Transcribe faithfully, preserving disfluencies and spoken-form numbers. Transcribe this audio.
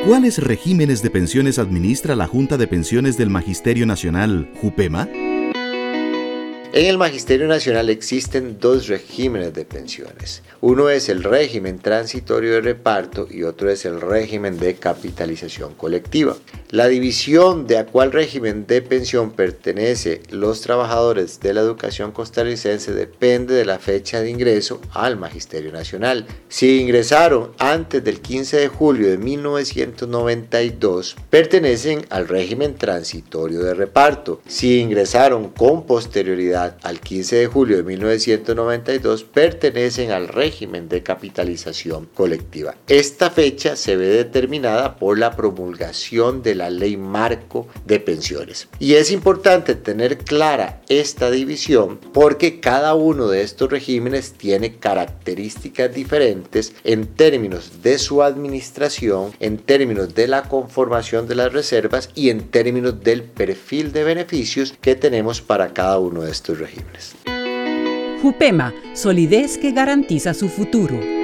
¿Cuáles regímenes de pensiones administra la Junta de Pensiones del Magisterio Nacional, JUPEMA? En el Magisterio Nacional existen dos regímenes de pensiones. Uno es el régimen transitorio de reparto y otro es el régimen de capitalización colectiva. La división de a cuál régimen de pensión pertenece los trabajadores de la educación costarricense depende de la fecha de ingreso al Magisterio Nacional. Si ingresaron antes del quince de julio de mil novecientos noventa y dos, pertenecen al régimen transitorio de reparto. Si ingresaron con posterioridad al quince de julio de mil novecientos noventa y dos, pertenecen al régimen de capitalización colectiva. Esta fecha se ve determinada por la promulgación de la Ley Marco de Pensiones. Y es importante tener clara esta división porque cada uno de estos regímenes tiene características diferentes en términos de su administración, en términos de la conformación de las reservas y en términos del perfil de beneficios que tenemos para cada uno de estos regímenes. JUPEMA, solidez que garantiza su futuro.